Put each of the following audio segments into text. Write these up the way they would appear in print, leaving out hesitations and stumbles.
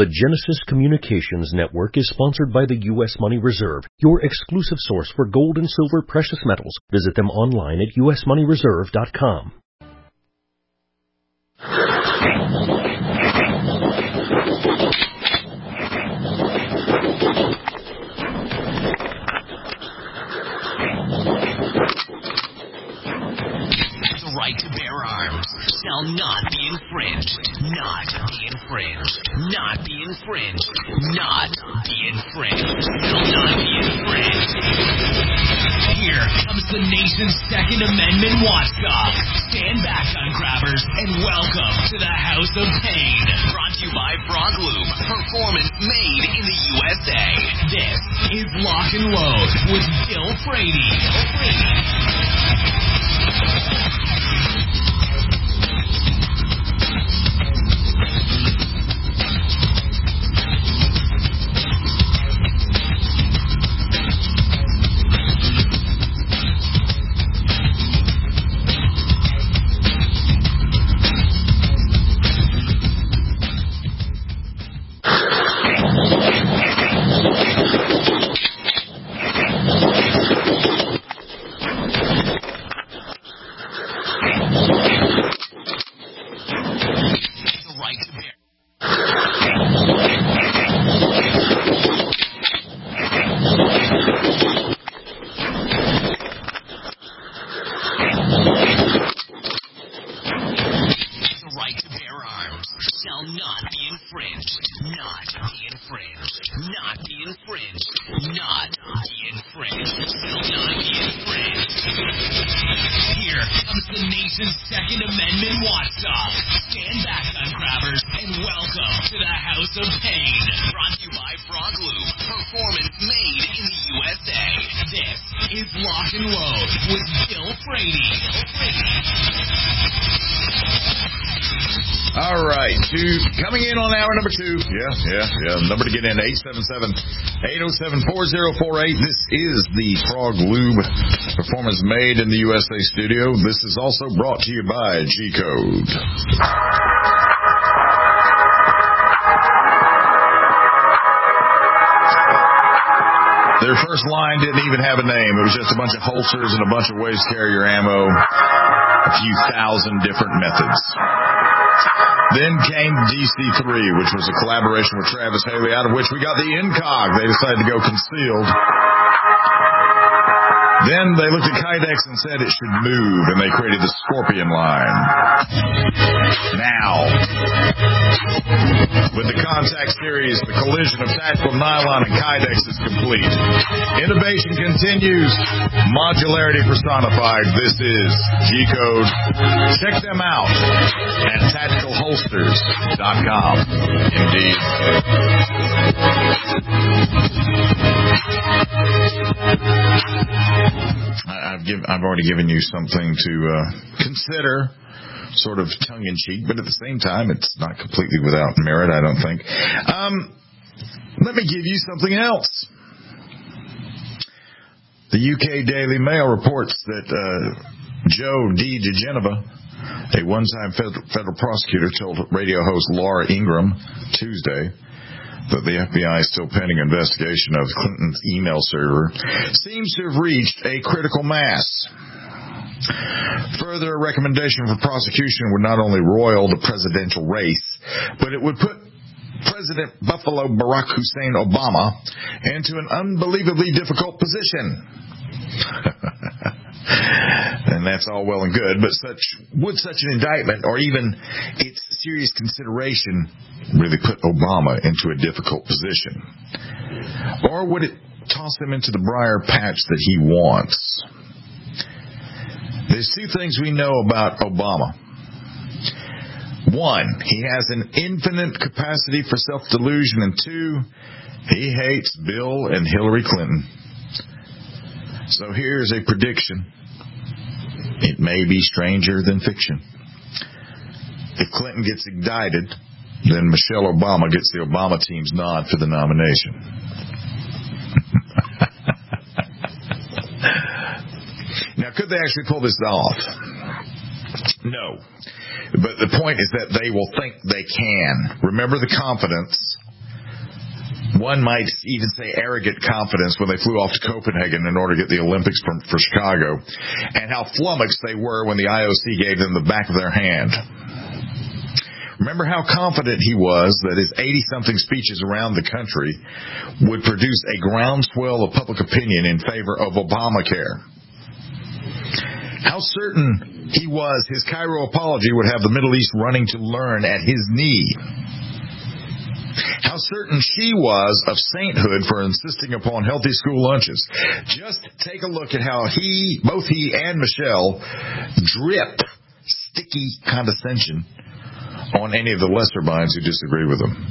The Genesis Communications Network is sponsored by the U.S. Money Reserve, your exclusive source for gold and silver precious metals. Visit them online at usmoneyreserve.com. The right to bear arms shall not be infringed. Not be infringed. Not be infringed. Not be infringed. Shall not be infringed. Here comes the nation's Second Amendment watchdog. Stand back, gun grabbers, and welcome to the House of Pain. Brought to you by Frog Lube. Performance made in the USA. This is Lock and Load with Bill Frady. Coming in on hour number 2. Yeah. Number to get in, 877-807-4048. This is the Frog Lube Performance Made in the USA studio. This is also brought to you by G-Code. Their first line didn't even have a name. It was just a bunch of holsters and a bunch of ways to carry your ammo, a few thousand different methods. Then came DC3, which was a collaboration with Travis Haley, out of which we got the Incog. They decided to go concealed. Then they looked at Kydex and said it should move, and they created the Scorpion line. Now, with the Contact series, the collision of tactical nylon and Kydex is complete. Innovation continues. Modularity personified. This is G-Code. Check them out at tacticalholsters.com. Indeed. I've already given you something to consider, sort of tongue-in-cheek, but at the same time, it's not completely without merit, I don't think. Let me give you something else. The UK Daily Mail reports that Joe D. DeGeneva, a one-time federal prosecutor, told radio host Laura Ingraham Tuesday that the FBI is still pending investigation of Clinton's email server, seems to have reached a critical mass. Further, a recommendation for prosecution would not only roil the presidential race, but it would put President Buffalo Barack Hussein Obama into an unbelievably difficult position. And that's all well and good, but such an indictment, or even its serious consideration, really put Obama into a difficult position? Or would it toss him into the briar patch that he wants? There's two things we know about Obama. One, he has an infinite capacity for self-delusion, and two, he hates Bill and Hillary Clinton. So here's a prediction. It may be stranger than fiction. If Clinton gets indicted, then Michelle Obama gets the Obama team's nod for the nomination. Now, could they actually pull this off? No. But the point is that they will think they can. Remember the confidence One might even say arrogant confidence when they flew off to Copenhagen in order to get the Olympics for Chicago, and how flummoxed they were when the IOC gave them the back of their hand. Remember how confident he was that his 80-something speeches around the country would produce a groundswell of public opinion in favor of Obamacare. How certain he was his Cairo apology would have the Middle East running to learn at his knee. How certain she was of sainthood for insisting upon healthy school lunches. Just take a look at how both he and Michelle drip sticky condescension on any of the lesser minds who disagree with them.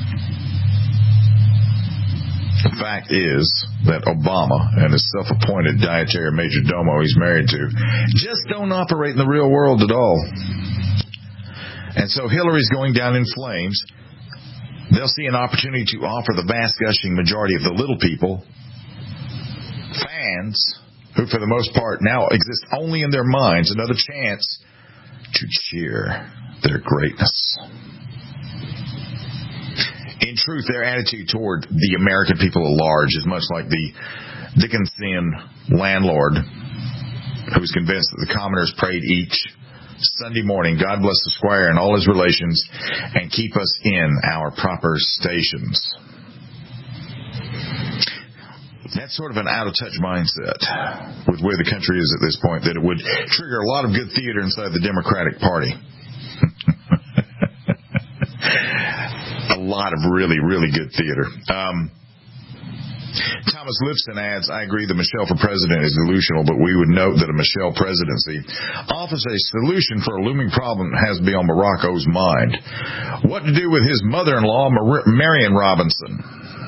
The fact is that Obama and his self-appointed dietary major domo he's married to just don't operate in the real world at all. And so Hillary's going down in flames. They'll see an opportunity to offer the vast gushing majority of the little people, fans, who for the most part now exist only in their minds, another chance to cheer their greatness. In truth, their attitude toward the American people at large is much like the Dickensian landlord who was convinced that the commoners prayed each Sunday morning, God bless the squire and all his relations, and keep us in our proper stations. That's sort of an out-of-touch mindset with where the country is at this point, that it would trigger a lot of good theater inside the Democratic Party. A lot of really, really good theater. Thomas Lipson adds, I agree that Michelle for president is delusional, but we would note that a Michelle presidency offers a solution for a looming problem that has to be on Morocco's mind. What to do with his mother-in-law, Marion Robinson?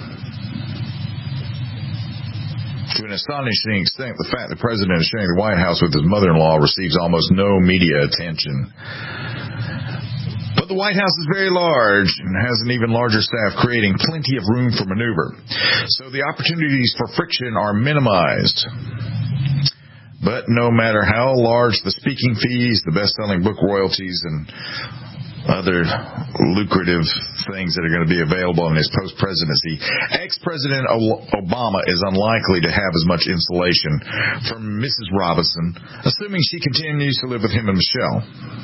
To an astonishing extent, the fact the president is sharing the White House with his mother-in-law receives almost no media attention. But the White House is very large and has an even larger staff, creating plenty of room for maneuver. So the opportunities for friction are minimized. But no matter how large the speaking fees, the best-selling book royalties, and other lucrative things that are going to be available in his post-presidency, ex-President Obama is unlikely to have as much insulation from Mrs. Robinson, assuming she continues to live with him and Michelle.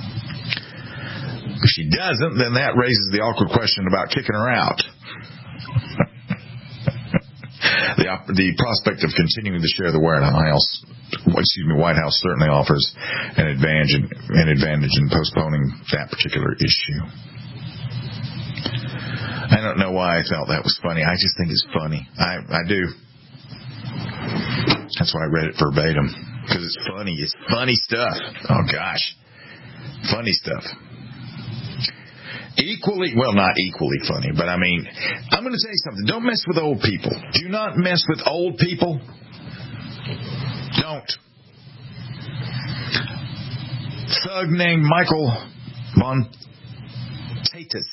If she doesn't, then that raises the awkward question about kicking her out. The prospect of continuing to share the White House certainly offers an advantage in postponing that particular issue. I don't know why I felt that was funny. I just think it's funny. I do. That's why I read it verbatim. Because it's funny. It's funny stuff. Oh, gosh. Funny stuff. Not equally funny, but I mean, I'm going to tell you something. Don't mess with old people. Do not mess with old people. Don't. Thug named Michael Bontatis.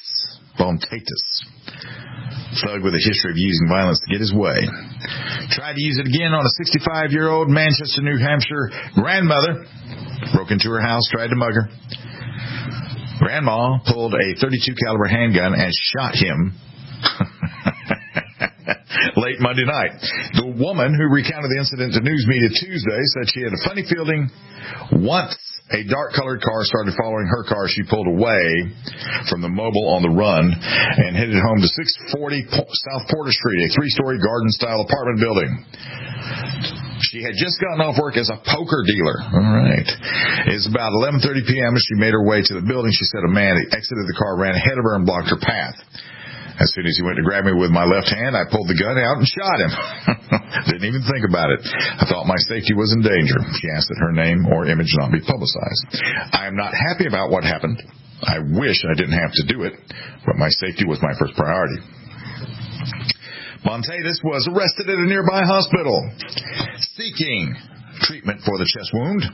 Thug with a history of using violence to get his way. Tried to use it again on a 65-year-old Manchester, New Hampshire grandmother. Broke into her house, tried to mug her. Grandma pulled a .32 caliber handgun and shot him late Monday night. The woman who recounted the incident to news media Tuesday said she had a funny feeling once a dark-colored car started following her car. She pulled away from the mobile on the run and headed home to 640 South Porter Street, a 3-story garden-style apartment building. She had just gotten off work as a poker dealer. All right. It's about 11:30 p.m. as she made her way to the building. She said a man exited the car, ran ahead of her, and blocked her path. As soon as he went to grab me with my left hand, I pulled the gun out and shot him. Didn't even think about it. I thought my safety was in danger. She asked that her name or image not be publicized. I am not happy about what happened. I wish I didn't have to do it, but my safety was my first priority. Bontatis was arrested at a nearby hospital, seeking treatment for the chest wound.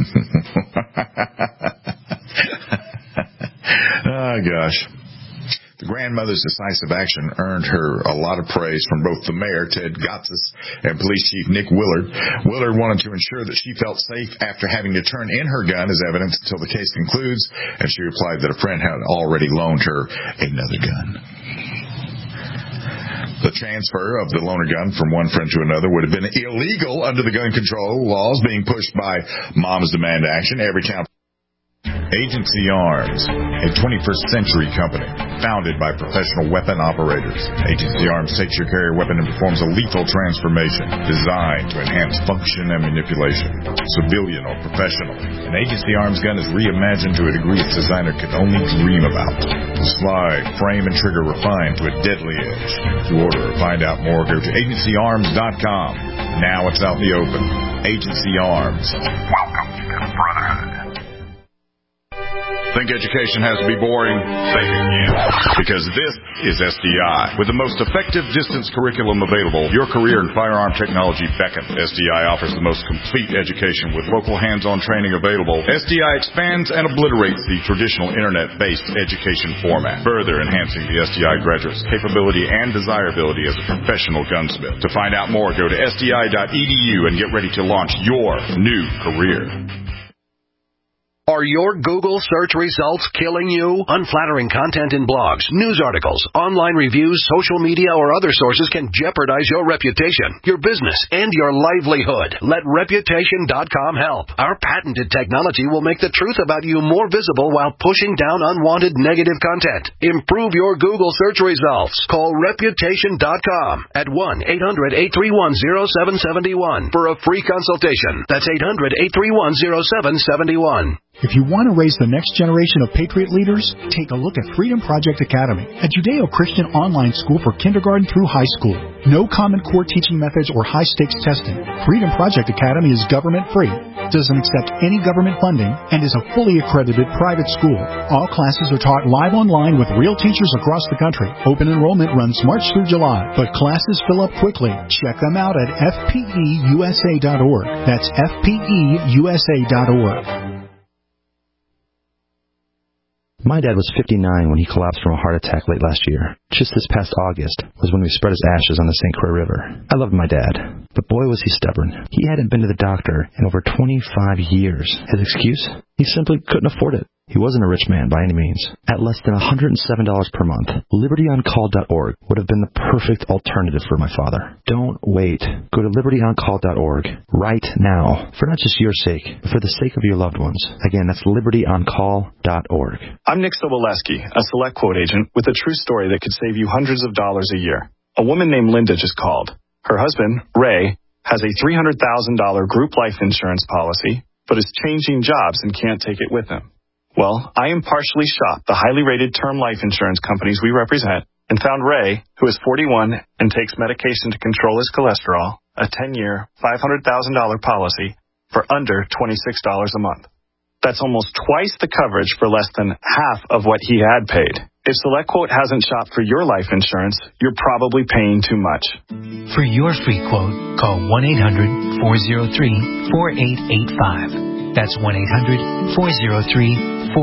Oh, gosh. The grandmother's decisive action earned her a lot of praise from both the mayor, Ted Gotsis, and police chief Nick Willard. Willard wanted to ensure that she felt safe after having to turn in her gun as evidence until the case concludes, and she replied that a friend had already loaned her another gun. The the transfer of the loaner gun from one friend to another would have been illegal under the gun control laws being pushed by Moms Demand Action. Every town. Agency Arms, a 21st century company founded by professional weapon operators. Agency Arms takes your carrier weapon and performs a lethal transformation designed to enhance function and manipulation, civilian or professional. An Agency Arms gun is reimagined to a degree its designer could only dream about. The slide, frame, and trigger refined to a deadly edge. To order or find out more, go to agencyarms.com. Now it's out in the open. Agency Arms. Welcome to the Brotherhood. Think education has to be boring? Think again. Because this is SDI. With the most effective distance curriculum available, your career in firearm technology beckons. SDI offers the most complete education with local hands-on training available. SDI expands and obliterates the traditional internet-based education format, further enhancing the SDI graduate's capability and desirability as a professional gunsmith. To find out more, go to sdi.edu and get ready to launch your new career. Are your Google search results killing you? Unflattering content in blogs, news articles, online reviews, social media, or other sources can jeopardize your reputation, your business, and your livelihood. Let Reputation.com help. Our patented technology will make the truth about you more visible while pushing down unwanted negative content. Improve your Google search results. Call Reputation.com at 1-800-831-0771 for a free consultation. That's 800-831-0771. If you want to raise the next generation of Patriot leaders, take a look at Freedom Project Academy, a Judeo-Christian online school for kindergarten through high school. No Common Core teaching methods or high-stakes testing. Freedom Project Academy is government-free, doesn't accept any government funding, and is a fully accredited private school. All classes are taught live online with real teachers across the country. Open enrollment runs March through July, but classes fill up quickly. Check them out at fpeusa.org. That's fpeusa.org. My dad was 59 when he collapsed from a heart attack late last year. Just this past August was when we spread his ashes on the St. Croix River. I loved my dad, but boy was he stubborn. He hadn't been to the doctor in over 25 years. His excuse? He simply couldn't afford it. He wasn't a rich man by any means. At less than $107 per month, LibertyOnCall.org would have been the perfect alternative for my father. Don't wait. Go to LibertyOnCall.org right now, for not just your sake, but for the sake of your loved ones. Again, that's LibertyOnCall.org. I'm Nick Soboleski, a Select Quote agent with a true story that could save you hundreds of dollars a year. A woman named Linda just called. Her husband, Ray, has a $300,000 group life insurance policy, but is changing jobs and can't take it with him. Well, I impartially shopped the highly rated term life insurance companies we represent and found Ray, who is 41 and takes medication to control his cholesterol, a 10-year, $500,000 policy for under $26 a month. That's almost twice the coverage for less than half of what he had paid. If SelectQuote hasn't shopped for your life insurance, you're probably paying too much. For your free quote, call 1-800-403-4885. That's 1-800-403-4885.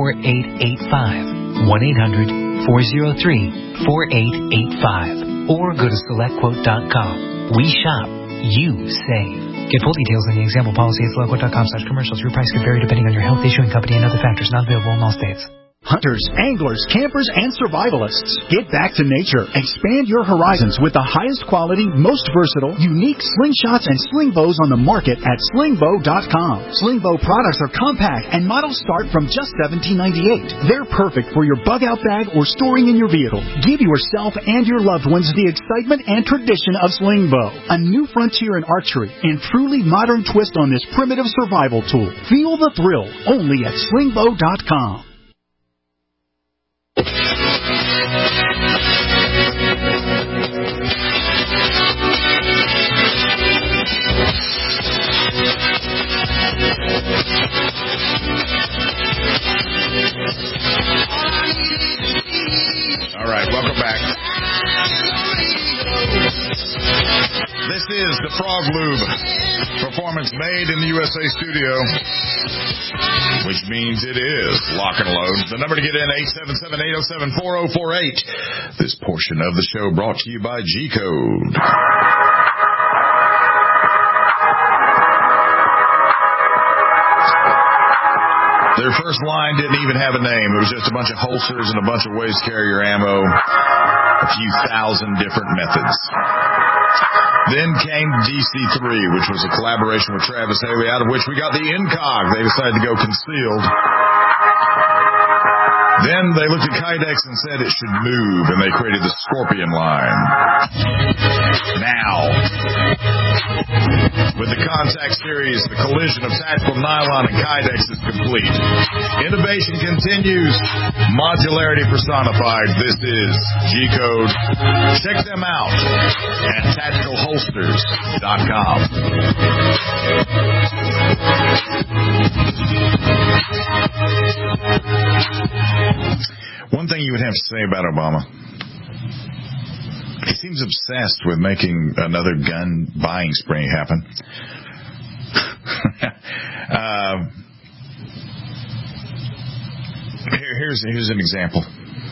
1-800-403-4885. Or go to SelectQuote.com. We shop, you save. Get full details in the example policy at SelectQuote.com/commercials. Your price could vary depending on your health, issuing company, and other factors. Not available in all states. Hunters, anglers, campers, and survivalists. Get back to nature. Expand your horizons with the highest quality, most versatile, unique slingshots and sling bows on the market at slingbow.com. Sling bow products are compact and models start from just $17.98. They're perfect for your bug-out bag or storing in your vehicle. Give yourself and your loved ones the excitement and tradition of sling bow, a new frontier in archery and truly modern twist on this primitive survival tool. Feel the thrill only at slingbow.com. All right, welcome back. This is the Frog Lube performance made in the USA studio, which means it is lock and load. The number to get in, 877-807-4048. This portion of the show brought to you by G-Code. Their first line didn't even have a name. It was just a bunch of holsters and a bunch of ways to carry your ammo. a few thousand different methods. Then came DC3, which was a collaboration with Travis Haley, out of which we got the Incog. They decided to go concealed. Then they looked at Kydex and said it should move, and they created the Scorpion line. Now, with the Contact series, the collision of tactical nylon and Kydex is complete. Innovation continues. Modularity personified. This is G-Code. Check them out at tacticalholsters.com. One thing you would have to say about Obama, he seems obsessed with making another gun buying spree happen. Here's an example.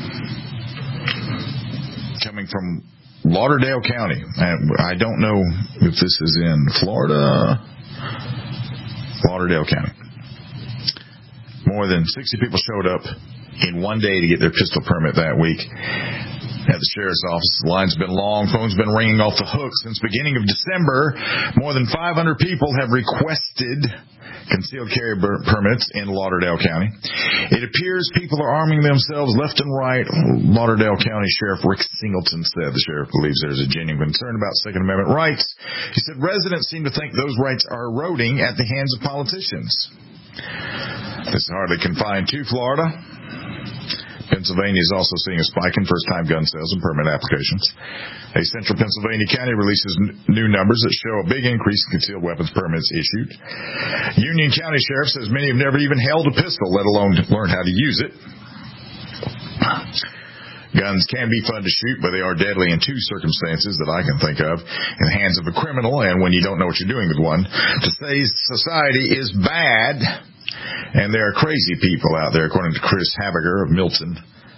Coming from Lauderdale County. I don't know if this is in Florida. Lauderdale County. More than 60 people showed up in one day to get their pistol permit that week at the sheriff's office. The line's been long. Phones been ringing off the hook since beginning of December. More than 500 people have requested concealed carry permits in Lauderdale County. It appears people are arming themselves left and right. Lauderdale County Sheriff Rick Singleton said the sheriff believes there's a genuine concern about Second Amendment rights. He said residents seem to think those rights are eroding at the hands of politicians. This is hardly confined to Florida. Pennsylvania is also seeing a spike in first-time gun sales and permit applications. A central Pennsylvania county releases new numbers that show a big increase in concealed weapons permits issued. Union County Sheriff says many have never even held a pistol, let alone learned how to use it. Guns can be fun to shoot, but they are deadly in two circumstances that I can think of. In the hands of a criminal and when you don't know what you're doing with one. Today's society is bad. And there are crazy people out there, according to Chris Habiger of Milton.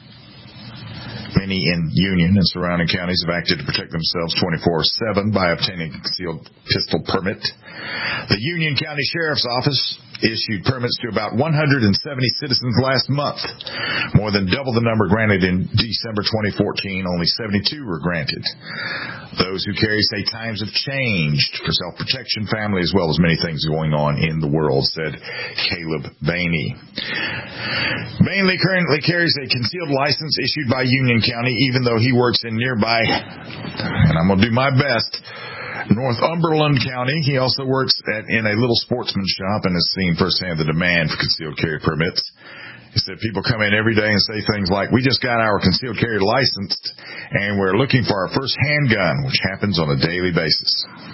Many in Union and surrounding counties have acted to protect themselves 24/7 by obtaining a concealed pistol permit. The Union County Sheriff's Office issued permits to about 170 citizens last month, more than double the number granted in December 2014. Only 72 were granted. Those who carry say times have changed for self-protection, family, as well as many things going on in the world, said Caleb Bainey. Bainey currently carries a concealed license issued by Union County, even though he works in nearby, and I'm going to do my best, Northumberland County. He also works in a little sportsman shop and has seen firsthand the demand for concealed carry permits. He said people come in every day and say things like, we just got our concealed carry licensed and we're looking for our first handgun, which happens on a daily basis.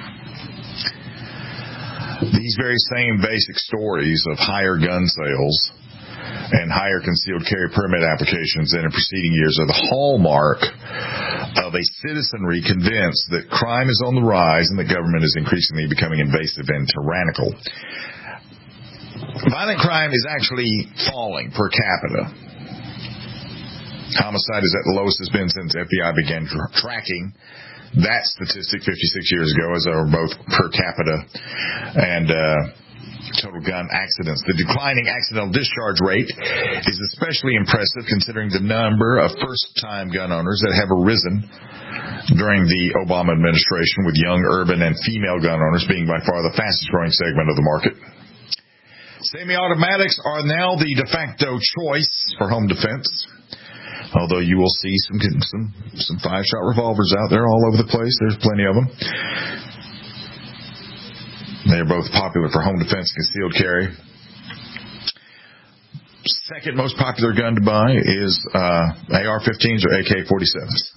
These very same basic stories of higher gun sales and higher concealed carry permit applications than in preceding years are the hallmark of a citizenry convinced that crime is on the rise and the government is increasingly becoming invasive and tyrannical. Violent crime is actually falling per capita. Homicide is at the lowest it's been since FBI began tracking that statistic 56 years ago, as are both per capita and total gun accidents. The declining accidental discharge rate is especially impressive considering the number of first-time gun owners that have arisen during the Obama administration, with young urban and female gun owners being by far the fastest-growing segment of the market. Semi-automatics are now the de facto choice for home defense, although you will see some 5-shot revolvers out there all over the place. There's plenty of them. They are both popular for home defense and concealed carry. Second most popular gun to buy is AR-15s or AK-47s.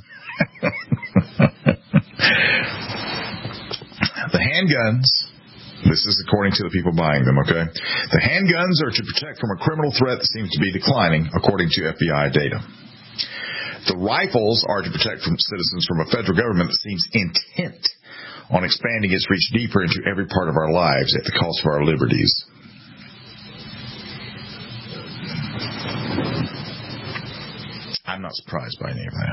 The handguns, this is according to the people buying them, okay? The handguns are to protect from a criminal threat that seems to be declining, according to FBI data. The rifles are to protect from citizens from a federal government that seems intent on expanding its reach deeper into every part of our lives at the cost of our liberties. I'm not surprised by any of that.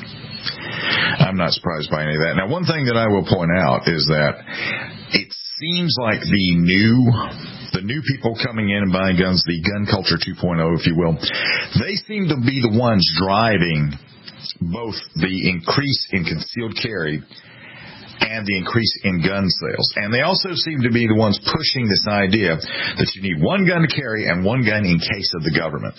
Now, one thing that I will point out is that it seems like the new people coming in and buying guns, the gun culture 2.0, if you will, they seem to be the ones driving both the increase in concealed carry and the increase in gun sales. And they also seem to be the ones pushing this idea that you need one gun to carry and one gun in case of the government.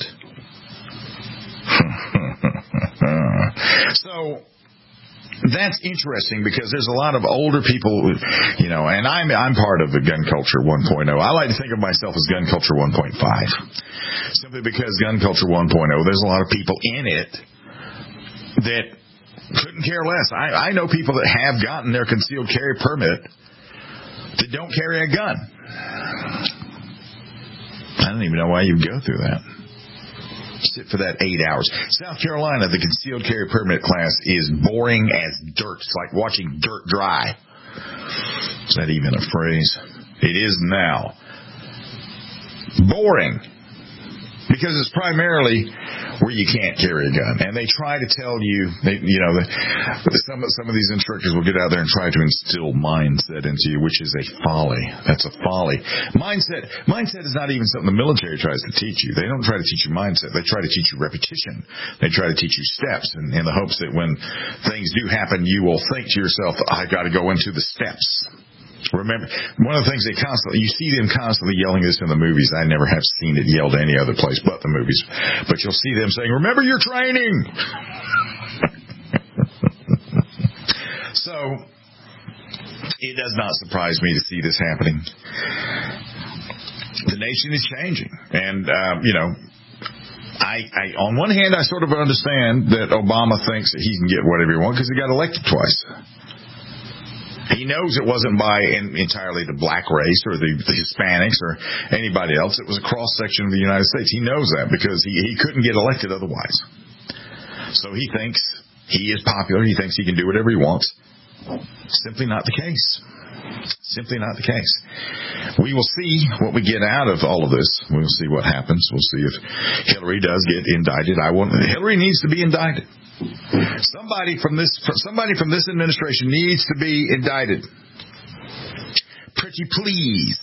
So that's interesting because there's a lot of older people, and I'm part of the Gun Culture 1.0. I like to think of myself as Gun Culture 1.5. Simply because Gun Culture 1.0, there's a lot of people in it that couldn't care less. I know people that have gotten their concealed carry permit that don't carry a gun. I don't even know why you'd go through that. Sit for that 8 hours. South Carolina, the concealed carry permit class is boring as dirt. It's like watching dirt dry. Is that even a phrase? It is now. Boring. Because it's primarily where you can't carry a gun. And they try to tell you, some of these instructors will get out there and try to instill mindset into you, which is a folly. That's a folly. Mindset is not even something the military tries to teach you. They don't try to teach you mindset. They try to teach you repetition. They try to teach you steps in the hopes that when things do happen, you will think to yourself, I've got to go into the steps. Remember, one of the things you see them constantly yelling this in the movies. I never have seen it yelled any other place but the movies. But you'll see them saying, remember your training! So, it does not surprise me to see this happening. The nation is changing. And, I on one hand, I sort of understand that Obama thinks that he can get whatever he wants because he got elected twice. He knows it wasn't by entirely the black race or the Hispanics or anybody else. It was a cross-section of the United States. He knows that because he couldn't get elected otherwise. So he thinks he is popular. He thinks he can do whatever he wants. Simply not the case. Simply not the case. We will see what we get out of all of this. We'll see what happens. We'll see if Hillary does get indicted. Hillary needs to be indicted. Somebody from this administration needs to be indicted. Pretty please.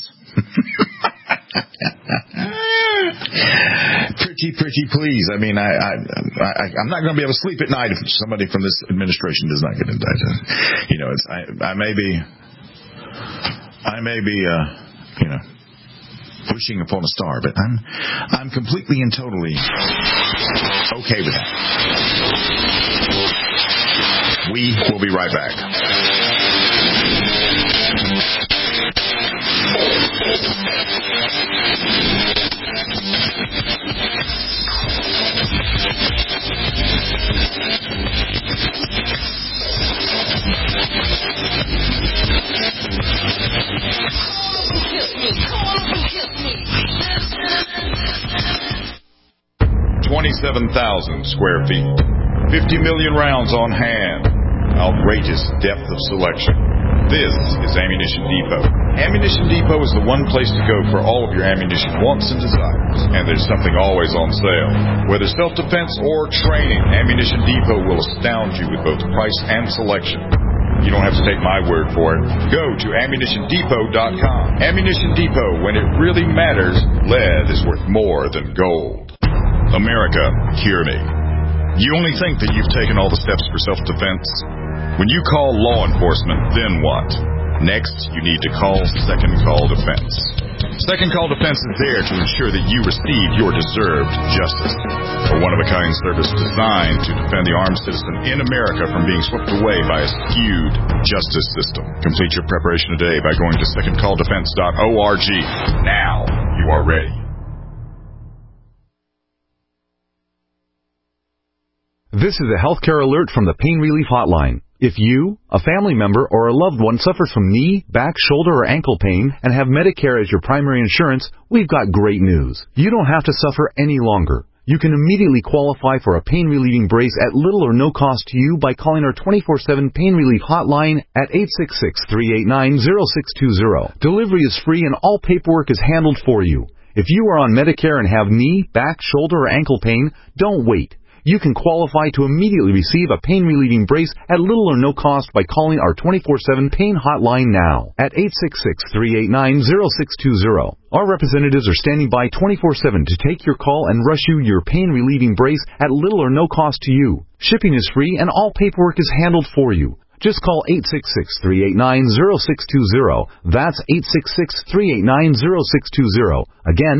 Pretty please. I mean, I'm not going to be able to sleep at night if somebody from this administration does not get indicted. I may be wishing upon a star, but I'm completely and totally okay with that. We will be right back. $27,000 square feet. 50 million rounds on hand. Outrageous depth of selection. This is Ammunition Depot. Ammunition Depot is the one place to go for all of your ammunition wants and desires. And there's something always on sale. Whether self-defense or training, Ammunition Depot will astound you with both price and selection. You don't have to take my word for it. Go to AmmunitionDepot.com. Ammunition Depot, when it really matters, lead is worth more than gold. America, hear me. You only think that you've taken all the steps for self-defense? When you call law enforcement, then what? Next, you need to call Second Call Defense. Second Call Defense is there to ensure that you receive your deserved justice. A one-of-a-kind service designed to defend the armed citizen in America from being swept away by a skewed justice system. Complete your preparation today by going to secondcalldefense.org. Now, you are ready. This is a healthcare alert from the Pain Relief Hotline. If you, a family member, or a loved one suffers from knee, back, shoulder, or ankle pain and have Medicare as your primary insurance, we've got great news. You don't have to suffer any longer. You can immediately qualify for a pain-relieving brace at little or no cost to you by calling our 24/7 Pain Relief Hotline at 866-389-0620. Delivery is free and all paperwork is handled for you. If you are on Medicare and have knee, back, shoulder, or ankle pain, don't wait. You can qualify to immediately receive a pain-relieving brace at little or no cost by calling our 24/7 pain hotline now at 866-389-0620. Our representatives are standing by 24/7 to take your call and rush you your pain-relieving brace at little or no cost to you. Shipping is free and all paperwork is handled for you. Just call 866-389-0620. That's 866-389-0620. Again,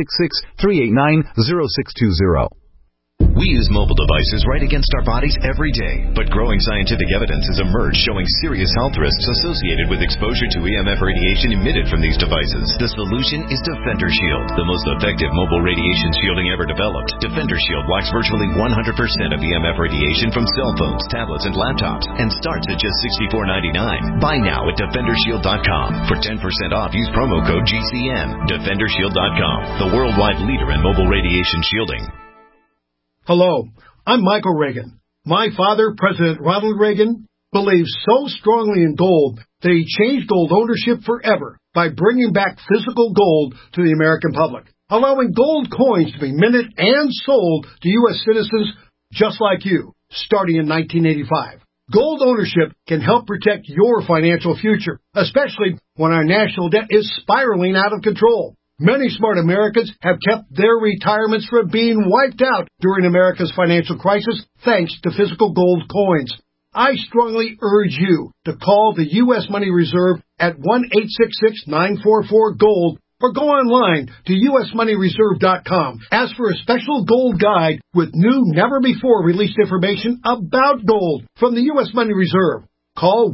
866-389-0620. We use mobile devices right against our bodies every day, but growing scientific evidence has emerged showing serious health risks associated with exposure to EMF radiation emitted from these devices. The solution is Defender Shield, the most effective mobile radiation shielding ever developed. Defender Shield blocks virtually 100% of EMF radiation from cell phones, tablets, and laptops, and starts at just $64.99. Buy now at DefenderShield.com. For 10% off, use promo code GCN. DefenderShield.com, the worldwide leader in mobile radiation shielding. Hello, I'm Michael Reagan. My father, President Ronald Reagan, believes so strongly in gold that he changed gold ownership forever by bringing back physical gold to the American public, allowing gold coins to be minted and sold to U.S. citizens just like you, starting in 1985. Gold ownership can help protect your financial future, especially when our national debt is spiraling out of control. Many smart Americans have kept their retirements from being wiped out during America's financial crisis thanks to physical gold coins. I strongly urge you to call the U.S. Money Reserve at 1-866-944-GOLD or go online to usmoneyreserve.com. Ask for a special gold guide with new, never-before-released information about gold from the U.S. Money Reserve. Call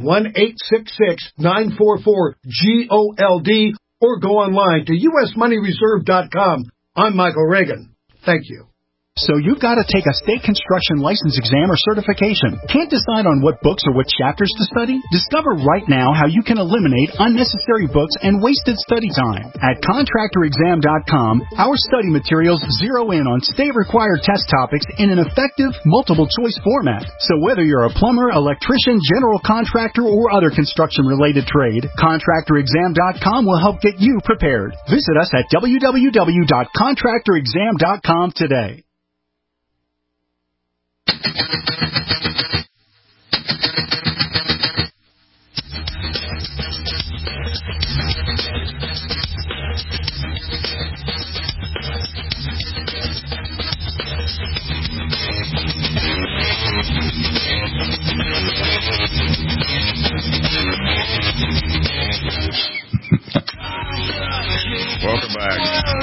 1-866-944-GOLD or go online to usmoneyreserve.com. I'm Michael Reagan. Thank you. So you've got to take a state construction license exam or certification. Can't decide on what books or what chapters to study? Discover right now how you can eliminate unnecessary books and wasted study time. At contractorexam.com, our study materials zero in on state-required test topics in an effective, multiple-choice format. So whether you're a plumber, electrician, general contractor, or other construction-related trade, contractorexam.com will help get you prepared. Visit us at www.contractorexam.com today. Welcome back.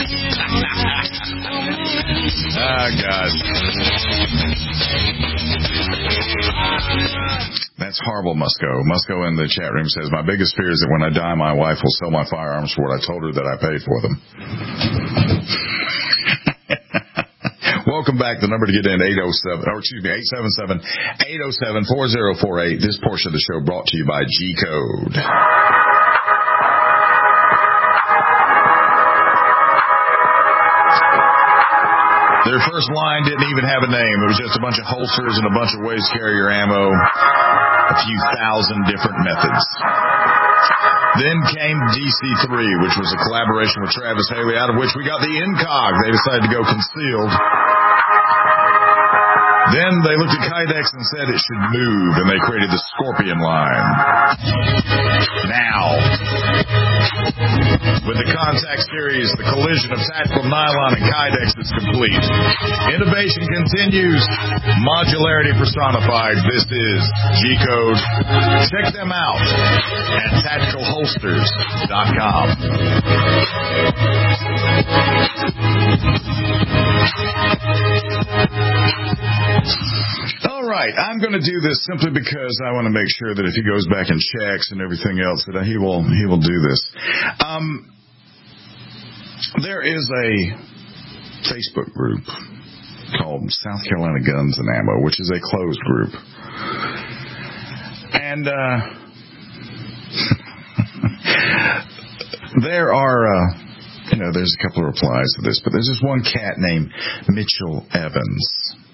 Gosh. That's horrible, Musco. Musco in the chat room says, my biggest fear is that when I die, my wife will sell my firearms for what I told her that I paid for them. Welcome back. The number to get in, 877-807-4048. This portion of the show brought to you by G-Code. Their first line didn't even have a name. It was just a bunch of holsters and a bunch of ways to carry your ammo, a few thousand different methods. Then came DC3, which was a collaboration with Travis Haley, out of which we got the Incog. They decided to go concealed. Then they looked at Kydex and said it should move, and they created the Scorpion line. Now, with the Contact series, the collision of tactical nylon and Kydex is complete. Innovation continues. Modularity personified. This is G-Code. Check them out at tacticalholsters.com. All right, I'm going to do this simply because I want to make sure that if he goes back and checks and everything else, that he will do this. There is a Facebook group called South Carolina Guns and Ammo, which is a closed group. And there are, there's a couple of replies to this, but there's this one cat named Mitchell Evans.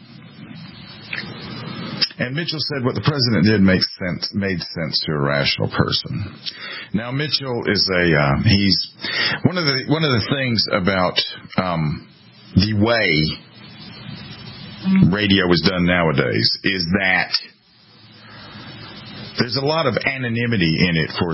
And Mitchell said what the president did made sense to a rational person. Now, Mitchell is he's one of the things about the way radio is done nowadays is that there's a lot of anonymity in it for,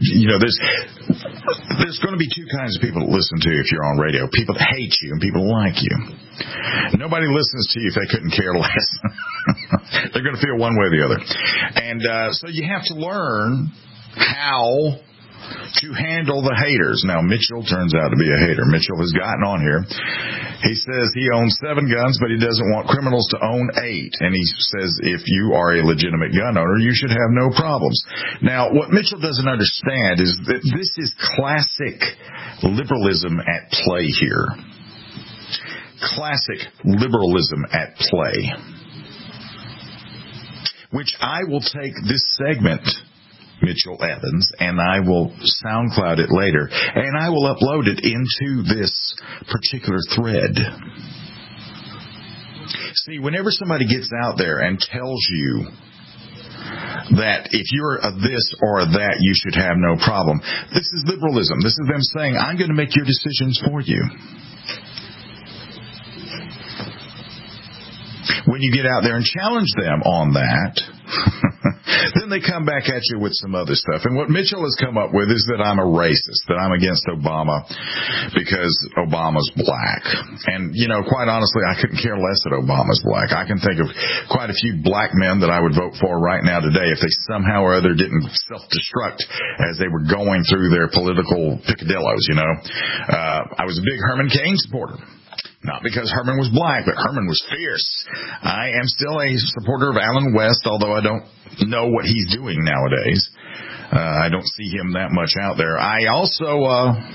there's going to be two kinds of people to listen to if you're on radio. People that hate you and people that like you. Nobody listens to you if they couldn't care less. They're going to feel one way or the other. And so you have to learn how to handle the haters. Now, Mitchell turns out to be a hater. Mitchell has gotten on here. He says he owns 7 guns, but he doesn't want criminals to own 8. And he says if you are a legitimate gun owner, you should have no problems. Now, what Mitchell doesn't understand is that this is classic liberalism at play here. Classic liberalism at play. Which I will take this segment, Mitchell Evans, and I will SoundCloud it later, and I will upload it into this particular thread. See, whenever somebody gets out there and tells you that if you're a this or a that, you should have no problem, this is liberalism. This is them saying, I'm going to make your decisions for you. When you get out there and challenge them on that, then they come back at you with some other stuff. And what Mitchell has come up with is that I'm a racist, that I'm against Obama because Obama's black. And, quite honestly, I couldn't care less that Obama's black. I can think of quite a few black men that I would vote for right now today if they somehow or other didn't self-destruct as they were going through their political picadillos, I was a big Herman Cain supporter. Not because Herman was black, but Herman was fierce. I am still a supporter of Allen West, although I don't know what he's doing nowadays. I don't see him that much out there. I also,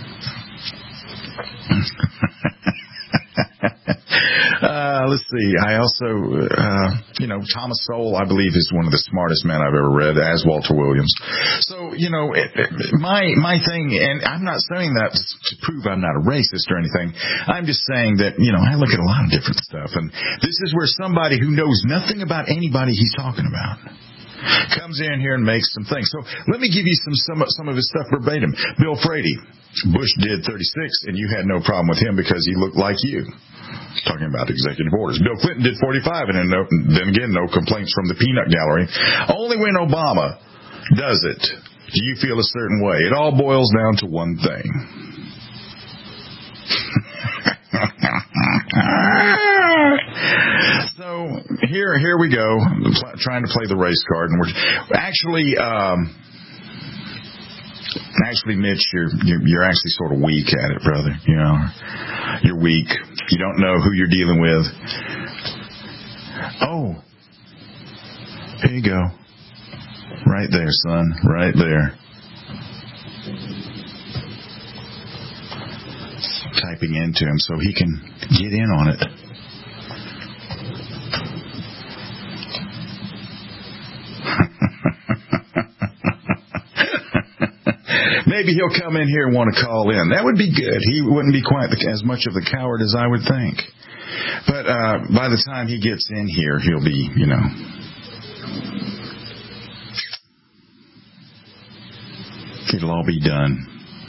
let's see. I also, Thomas Sowell, I believe, is one of the smartest men I've ever read, as Walter Williams. So, my thing, and I'm not saying that to prove I'm not a racist or anything. I'm just saying that, I look at a lot of different stuff, and this is where somebody who knows nothing about anybody he's talking about comes in here and makes some things. So let me give you some of his stuff verbatim. Bill Frady, Bush did 36, and you had no problem with him because he looked like you. Talking about executive orders. Bill Clinton did 45, and then again, no complaints from the peanut gallery. Only when Obama does it do you feel a certain way. It all boils down to one thing. So here we go, trying to play the race card, and we're actually, Mitch, you're actually sort of weak at it, brother. You're weak. You don't know who you're dealing with. Oh, here you go. Right there, son. Right there. Typing into him so he can get in on it. Maybe he'll come in here and want to call in. That would be good. He wouldn't be quite as much of the coward as I would think. But by the time he gets in here, he'll be, it'll all be done.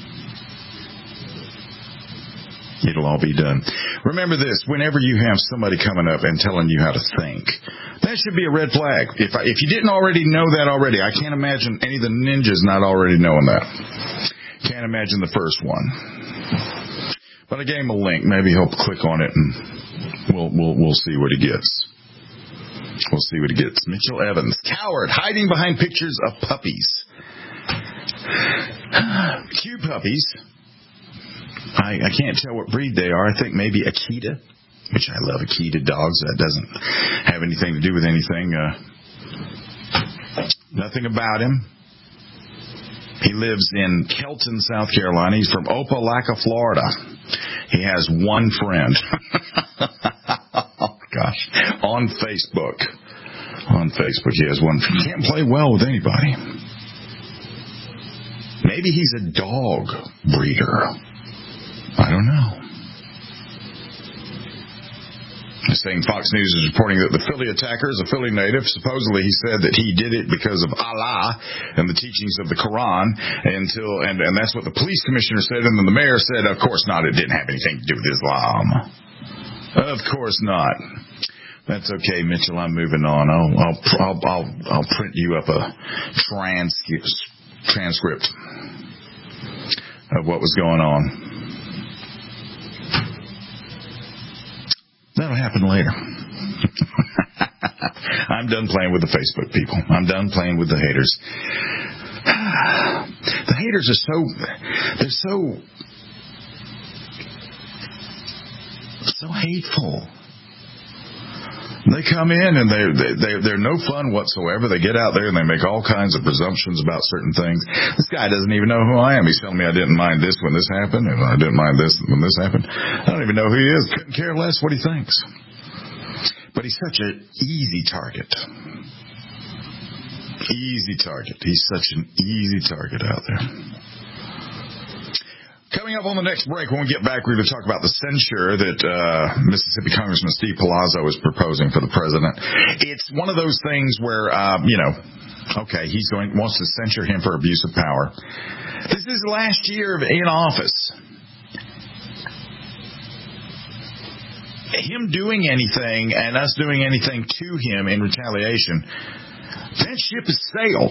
It'll all be done. Remember this, whenever you have somebody coming up and telling you how to think, that should be a red flag. If you didn't already know that already, I can't imagine any of the ninjas not already knowing that. Can't imagine the first one. But I gave him a link. Maybe he'll click on it and we'll see what he gets. We'll see what he gets. Mitchell Evans, coward, hiding behind pictures of puppies. Cute puppies. I can't tell what breed they are. I think maybe Akita, which I love Akita dogs. That doesn't have anything to do with anything. Nothing about him. He lives in Kelton, South Carolina. He's from Opelika, Florida. He has one friend. Oh, gosh. On Facebook. He has one friend. Can't play well with anybody. Maybe he's a dog breeder. I don't know. Saying Fox News is reporting that the Philly attacker is a Philly native. Supposedly he said that he did it because of Allah and the teachings of the Quran and that's what the police commissioner said, and then the mayor said, of course not, it didn't have anything to do with Islam. Of course not. That's okay, Mitchell. I'm moving on. I'll print you up a transcript of what was going on. That'll happen later. I'm done playing with the Facebook people. I'm done playing with the haters. The haters are so hateful. They come in and they're no fun whatsoever. They get out there and they make all kinds of presumptions about certain things. This guy doesn't even know who I am. He's telling me I didn't mind this when this happened, and I didn't mind this when this happened. I don't even know who he is. Couldn't care less what he thinks. But he's such an easy target. Easy target. He's such an easy target out there. Coming up on the next break, when we get back, we're going to talk about the censure that Mississippi Congressman Steve Palazzo is proposing for the president. It's one of those things where, okay, wants to censure him for abuse of power. This is his last year in office. Him doing anything and us doing anything to him in retaliation, that ship has sailed.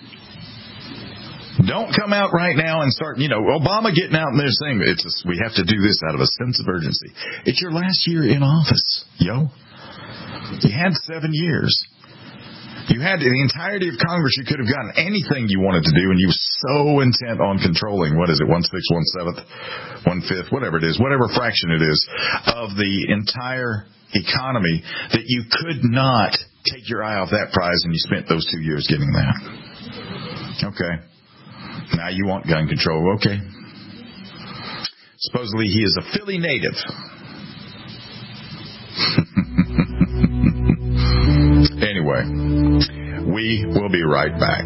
Don't come out right now and start, Obama getting out and they're saying we have to do this out of a sense of urgency. It's your last year in office, yo. You had 7 years. You had the entirety of Congress. You could have gotten anything you wanted to do, and you were so intent on controlling, 1/6, 1/7, 1/5, whatever it is, whatever fraction it is, of the entire economy, that you could not take your eye off that prize, and you spent those 2 years getting that. Okay. Now you want gun control. Okay. Supposedly he is a Philly native. Anyway, we will be right back.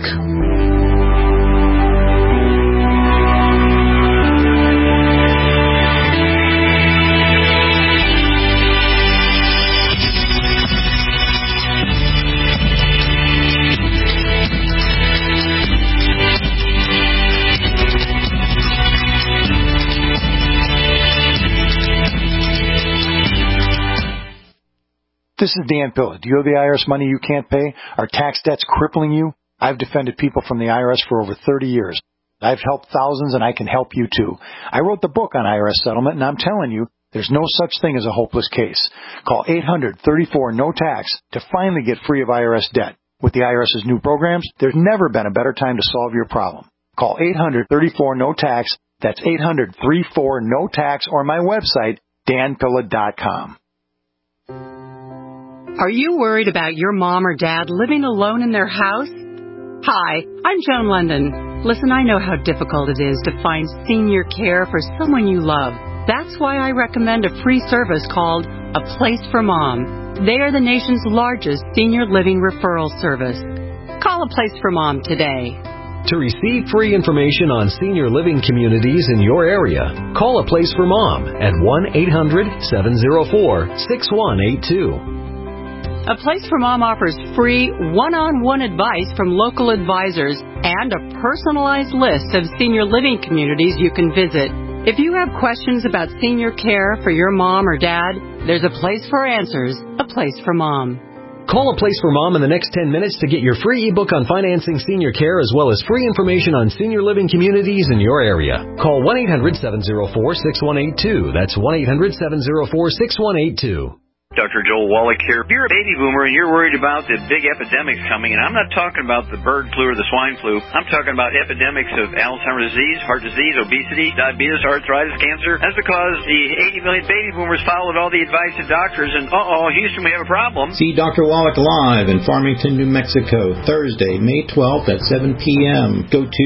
This is Dan Pilla. Do you owe the IRS money you can't pay? Are tax debts crippling you? I've defended people from the IRS for over 30 years. I've helped thousands, and I can help you too. I wrote the book on IRS settlement, and I'm telling you, there's no such thing as a hopeless case. Call 800-34-NO-TAX to finally get free of IRS debt. With the IRS's new programs, there's never been a better time to solve your problem. Call 800-34-NO-TAX. That's 800-34-NO-TAX, or my website, danpilla.com. Are you worried about your mom or dad living alone in their house? Hi, I'm Joan London. Listen, I know how difficult it is to find senior care for someone you love. That's why I recommend a free service called A Place for Mom. They are the nation's largest senior living referral service. Call A Place for Mom today. To receive free information on senior living communities in your area, call A Place for Mom at 1-800-704-6182. A Place for Mom offers free one-on-one advice from local advisors and a personalized list of senior living communities you can visit. If you have questions about senior care for your mom or dad, there's a place for answers, A Place for Mom. Call A Place for Mom in the next 10 minutes to get your free ebook on financing senior care, as well as free information on senior living communities in your area. Call 1-800-704-6182. That's 1-800-704-6182. Dr. Joel Wallach here. If you're a baby boomer and you're worried about the big epidemics coming, and I'm not talking about the bird flu or the swine flu, I'm talking about epidemics of Alzheimer's disease, heart disease, obesity, diabetes, arthritis, cancer. That's because the 80 million baby boomers followed all the advice of doctors, and Houston, we have a problem. See Dr. Wallach live in Farmington, New Mexico, Thursday, May 12th at 7 p.m. Go to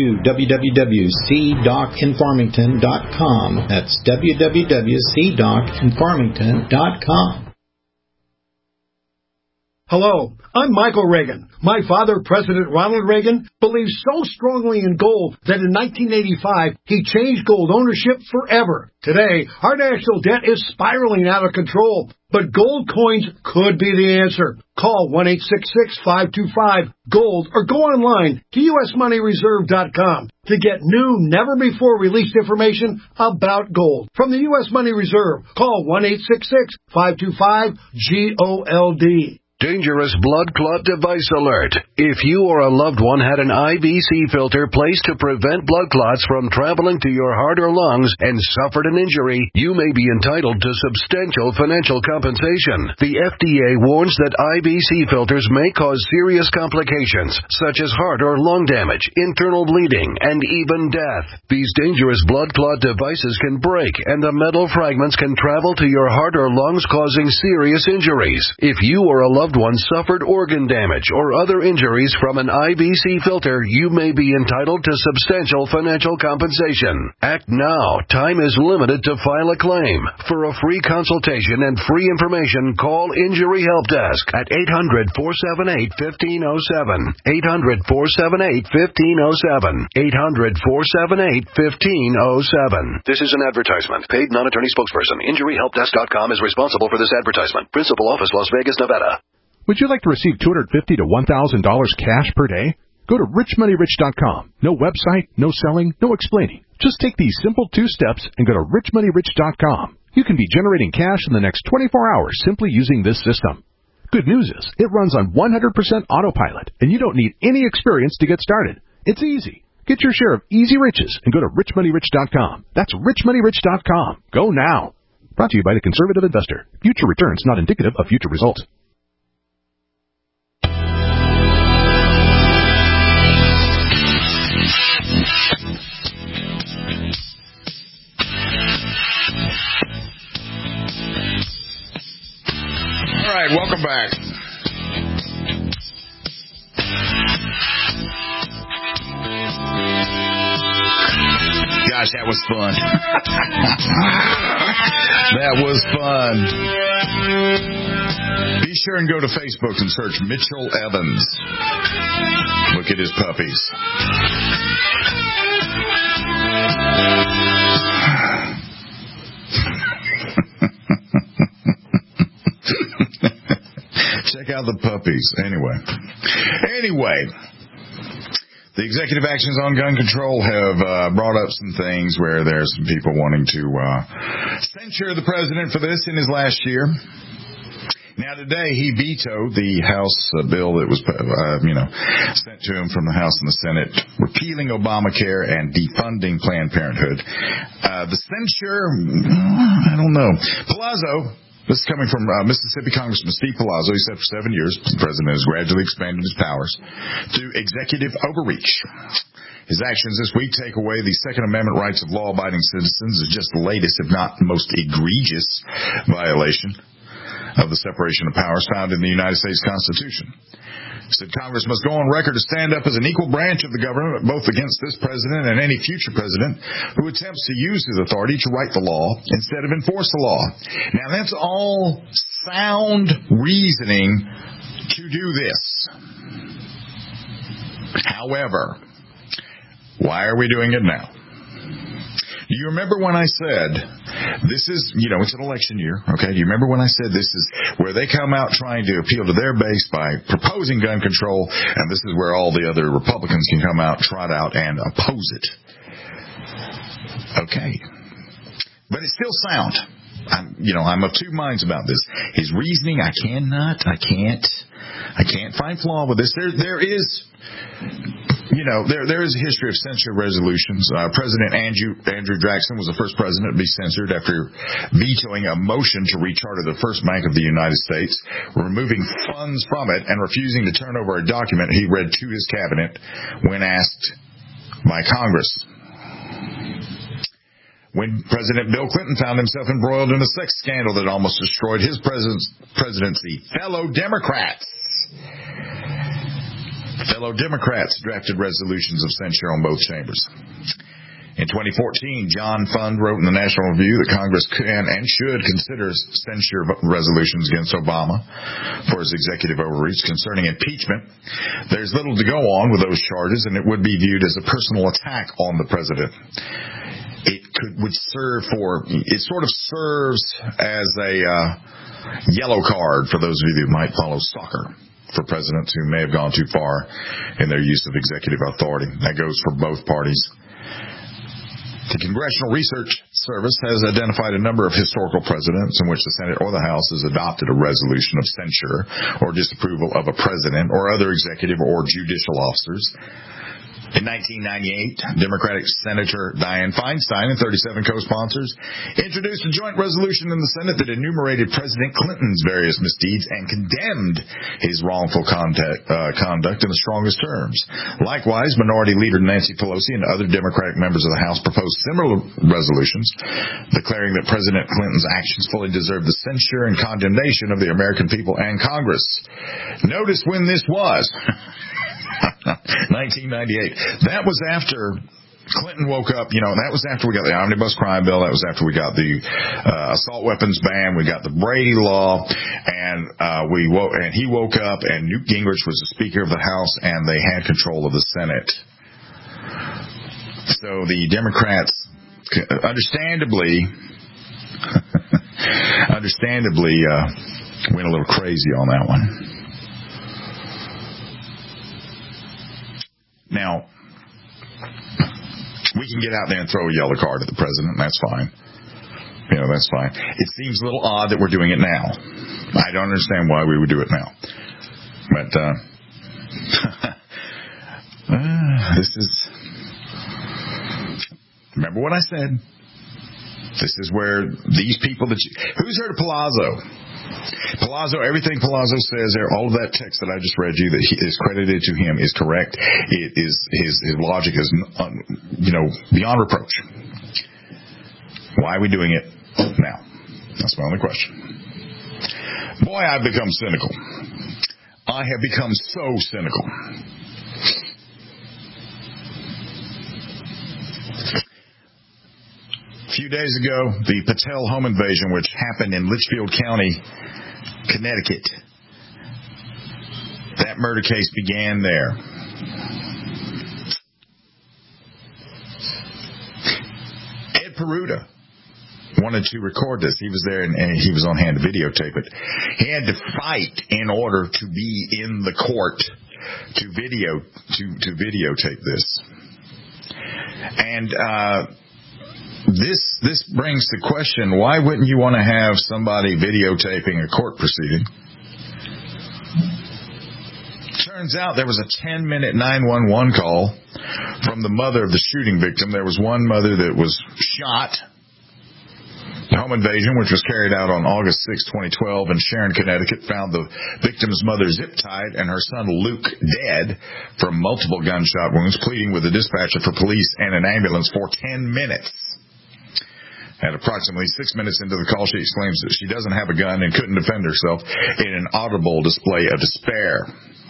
www.cdocinfarmington.com. That's www.cdocinfarmington.com. Hello, I'm Michael Reagan. My father, President Ronald Reagan, believed so strongly in gold that in 1985 he changed gold ownership forever. Today, our national debt is spiraling out of control, but gold coins could be the answer. Call 1-866-525-GOLD or go online to usmoneyreserve.com to get new, never-before-released information about gold. From the U.S. Money Reserve, call 1-866-525-GOLD. Dangerous blood clot device alert. If you or a loved one had an IVC filter placed to prevent blood clots from traveling to your heart or lungs and suffered an injury, you may be entitled to substantial financial compensation. The FDA warns that IVC filters may cause serious complications, such as heart or lung damage, internal bleeding, and even death. These dangerous blood clot devices can break, and the metal fragments can travel to your heart or lungs, causing serious injuries. If you or a loved one suffered organ damage or other injuries from an IVC filter, you may be entitled to substantial financial compensation. Act now. Time is limited to file a claim. For a free consultation and free information, call Injury Help Desk at 800-478-1507. 800-478-1507. 800-478-1507. This is an advertisement. Paid non-attorney spokesperson. InjuryHelpDesk.com is responsible for this advertisement. Principal office, Las Vegas, Nevada. Would you like to receive $250 to $1,000 cash per day? Go to richmoneyrich.com. No website, no selling, no explaining. Just take these simple 2 steps and go to richmoneyrich.com. You can be generating cash in the next 24 hours simply using this system. Good news is, it runs on 100% autopilot, and you don't need any experience to get started. It's easy. Get your share of easy riches and go to richmoneyrich.com. That's richmoneyrich.com. Go now. Brought to you by the Conservative Investor. Future returns not indicative of future results. All right, welcome back. Gosh, that was fun. That was fun. Be sure and go to Facebook and search Mitchell Evans. Look at his puppies. Check out the puppies. Anyway, the executive actions on gun control have brought up some things where there's some people wanting to censure the president for this in his last year. Now, today, he vetoed the House bill that was, sent to him from the House and the Senate, repealing Obamacare and defunding Planned Parenthood. The censure, I don't know. Palazzo, this is coming from Mississippi Congressman Steve Palazzo. He said for 7 years, the president has gradually expanded his powers through executive overreach. His actions this week take away the Second Amendment rights of law-abiding citizens as just the latest, if not most egregious, violation of the separation of powers found in the United States Constitution. He said Congress must go on record to stand up as an equal branch of the government, both against this president and any future president who attempts to use his authority to write the law instead of enforce the law. Now, that's all sound reasoning to do this. However, why are we doing it now? Do you remember when I said, this is, it's an election year, okay? Do you remember when I said this is where they come out trying to appeal to their base by proposing gun control, and this is where all the other Republicans can come out, trot out, and oppose it? Okay. But it's still sound. I'm of two minds about this. His reasoning, I can't find flaw with this. There is a history of censure resolutions. President Andrew Jackson was the first president to be censored after vetoing a motion to recharter the First Bank of the United States, removing funds from it, and refusing to turn over a document he read to his cabinet when asked by Congress. When President Bill Clinton found himself embroiled in a sex scandal that almost destroyed his presidency, fellow Democrats drafted resolutions of censure on both chambers. In 2014, John Fund wrote in the National Review that Congress can and should consider censure resolutions against Obama for his executive overreach concerning impeachment. There's little to go on with those charges, and it would be viewed as a personal attack on the president. It sort of serves as a yellow card for those of you who might follow soccer for presidents who may have gone too far in their use of executive authority. That goes for both parties. The Congressional Research Service has identified a number of historical precedents in which the Senate or the House has adopted a resolution of censure or disapproval of a president or other executive or judicial officers. In 1998, Democratic Senator Dianne Feinstein and 37 co-sponsors introduced a joint resolution in the Senate that enumerated President Clinton's various misdeeds and condemned his wrongful conduct in the strongest terms. Likewise, Minority Leader Nancy Pelosi and other Democratic members of the House proposed similar resolutions, declaring that President Clinton's actions fully deserve the censure and condemnation of the American people and Congress. Notice when this was. 1998. That was after Clinton woke up. That was after we got the omnibus crime bill. That was after we got the assault weapons ban. We got the Brady law, and he woke up, and Newt Gingrich was the Speaker of the House, and they had control of the Senate. So the Democrats, understandably, went a little crazy on that one. Now, we can get out there and throw a yellow card at the president. That's fine. That's fine. It seems a little odd that we're doing it now. I don't understand why we would do it now. But this is... Remember what I said. This is where these people that who's heard of Palazzo? Everything Palazzo says there, all of that text that I just read you that is credited to him is correct. It is his logic is beyond reproach. Why are we doing it now? That's my only question. Boy, I've become cynical. I have become so cynical. A few days ago, the Patel home invasion, which happened in Litchfield County, Connecticut. That murder case began there. Ed Peruta wanted to record this. He was there and he was on hand to videotape it. He had to fight in order to be in the court to videotape this. And this brings the question, why wouldn't you want to have somebody videotaping a court proceeding? Turns out there was a 10-minute 911 call from the mother of the shooting victim. There was one mother that was shot. The home invasion, which was carried out on August 6, 2012 in Sharon, Connecticut, found the victim's mother zip-tied and her son Luke dead from multiple gunshot wounds, pleading with the dispatcher for police and an ambulance for 10 minutes. At approximately 6 minutes into the call, she exclaims that she doesn't have a gun and couldn't defend herself in an audible display of despair.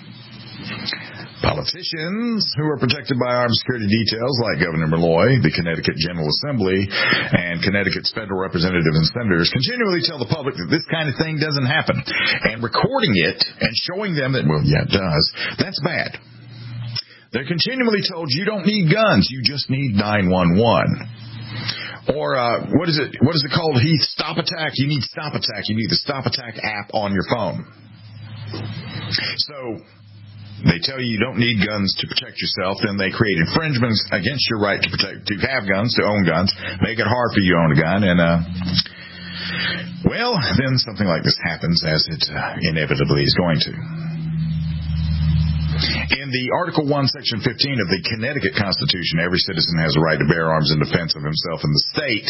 Politicians who are protected by armed security details like Governor Malloy, the Connecticut General Assembly, and Connecticut's federal representatives and senators continually tell the public that this kind of thing doesn't happen. And recording it and showing them that, well, yeah, it does, that's bad. They're continually told you don't need guns, you just need 911. Or what is it called, Heath? Stop Attack. You need Stop Attack. You need the Stop Attack app on your phone. So they tell you don't need guns to protect yourself. Then they create infringements against your right to have guns, to own guns. Make it hard for you to own a gun. And then something like this happens, as it inevitably is going to. In the Article 1, Section 15 of the Connecticut Constitution, every citizen has a right to bear arms in defense of himself and the state.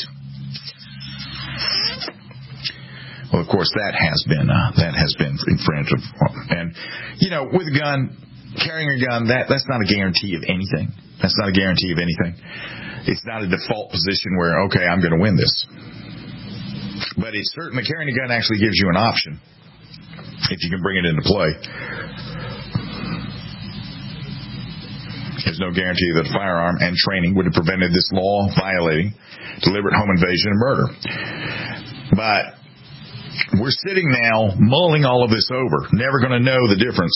Well, of course, that has been infringed. And, with a gun, carrying a gun, that's not a guarantee of anything. That's not a guarantee of anything. It's not a default position where, okay, I'm going to win this. But it's certainly, carrying a gun actually gives you an option if you can bring it into play. There's no guarantee that a firearm and training would have prevented this law-violating, deliberate home invasion and murder. But we're sitting now mulling all of this over, never going to know the difference.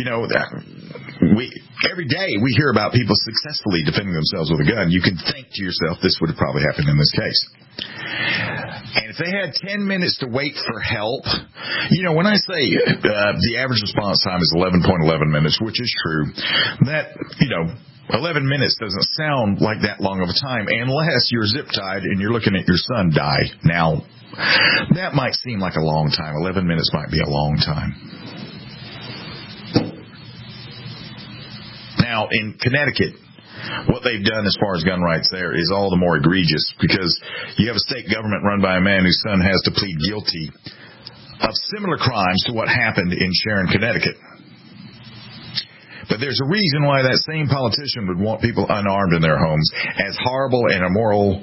Every day we hear about people successfully defending themselves with a gun. You can think to yourself, this would have probably happened in this case. And if they had 10 minutes to wait for help, when I say the average response time is 11.11 minutes, which is true, that, 11 minutes doesn't sound like that long of a time unless you're zip-tied and you're looking at your son die. Now, that might seem like a long time. 11 minutes might be a long time. Now, in Connecticut, what they've done as far as gun rights there is all the more egregious because you have a state government run by a man whose son has to plead guilty of similar crimes to what happened in Sharon, Connecticut. But there's a reason why that same politician would want people unarmed in their homes, as horrible and immoral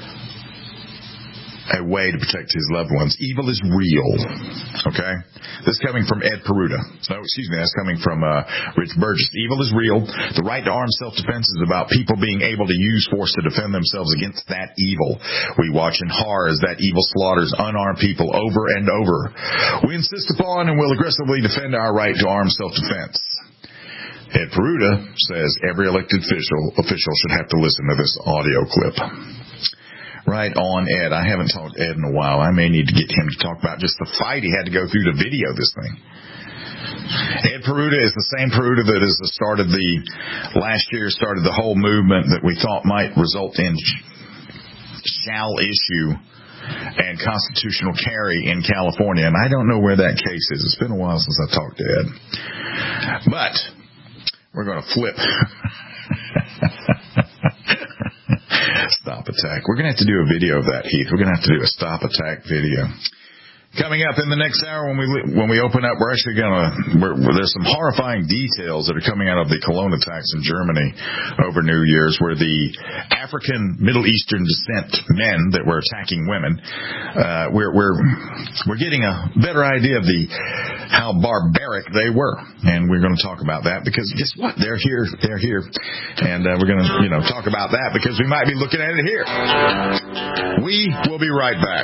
a way to protect his loved ones. Evil is real. Okay? This is coming from Ed Peruta. That's coming from Rich Burgess. Evil is real. The right to armed self-defense is about people being able to use force to defend themselves against that evil. We watch in horror as that evil slaughters unarmed people over and over. We insist upon and will aggressively defend our right to armed self-defense. Ed Peruta says every elected official should have to listen to this audio clip. Right on, Ed. I haven't talked to Ed in a while. I may need to get him to talk about just the fight he had to go through to video this thing. Ed Peruta is the same Peruta that started the whole movement that we thought might result in shall issue and constitutional carry in California. And I don't know where that case is. It's been a while since I talked to Ed. But we're going to flip. Stop attack. We're going to have to do a video of that, Heath. We're going to have to do a stop attack video. Coming up in the next hour when we open up, we're actually there's some horrifying details that are coming out of the Cologne attacks in Germany over New Year's, where the African Middle Eastern descent men that were attacking women, we're getting a better idea of how barbaric they were. And we're going to talk about that because guess what? They're here. And we're going to talk about that because we might be looking at it here. We will be right back.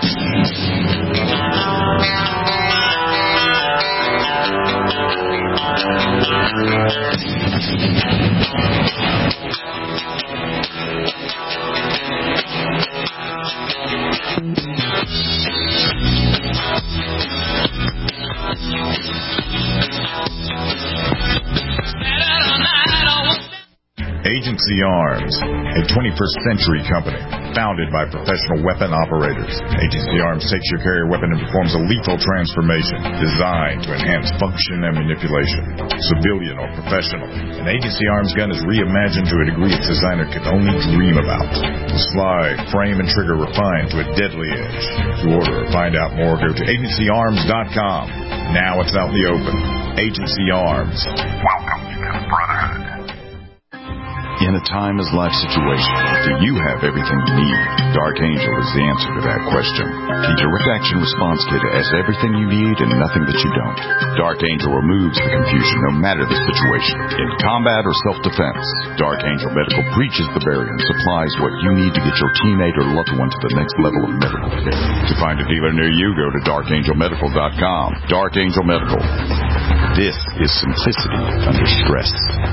Agency Arms, a 21st century company founded by professional weapon operators. Agency Arms takes your carrier weapon and performs a lethal transformation designed to enhance function and manipulation, civilian or professional. An Agency Arms gun is reimagined to a degree its designer could only dream about. The slide, frame, and trigger refined to a deadly edge. To order or find out more, go to agencyarms.com. Now it's out in the open. Agency Arms. Welcome to the Brotherhood. In a timeless life situation, do you have everything you need? Dark Angel is the answer to that question. The Direct Action Response Kit has everything you need and nothing that you don't. Dark Angel removes the confusion no matter the situation. In combat or self-defense, Dark Angel Medical breaches the barrier and supplies what you need to get your teammate or loved one to the next level of medical care. To find a dealer near you, go to darkangelmedical.com. Dark Angel Medical. This is simplicity under stress.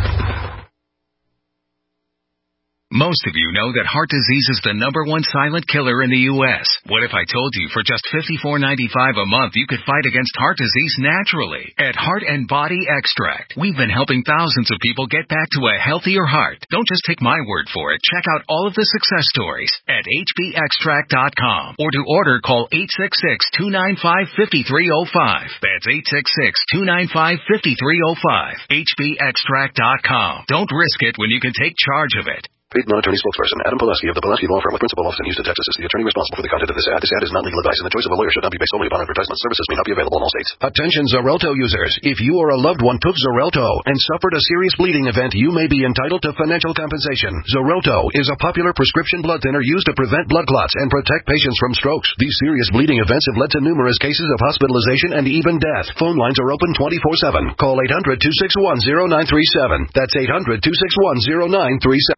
Most of you know that heart disease is the #1 silent killer in the U.S. What if I told you for just $54.95 a month you could fight against heart disease naturally at Heart and Body Extract? We've been helping thousands of people get back to a healthier heart. Don't just take my word for it. Check out all of the success stories at hbextract.com or to order call 866-295-5305. That's 866-295-5305. hbextract.com. Don't risk it when you can take charge of it. Paid non-attorney spokesperson Adam Pileski of the Pileski Law Firm with principal office in Houston, Texas is the attorney responsible for the content of this ad. This ad is not legal advice, and the choice of a lawyer should not be based solely upon advertisement. Services may not be available in all states. Attention Xarelto users. If you or a loved one took Xarelto and suffered a serious bleeding event, you may be entitled to financial compensation. Xarelto is a popular prescription blood thinner used to prevent blood clots and protect patients from strokes. These serious bleeding events have led to numerous cases of hospitalization and even death. Phone lines are open 24/7. Call 800-261-0937. That's 800-261-0937.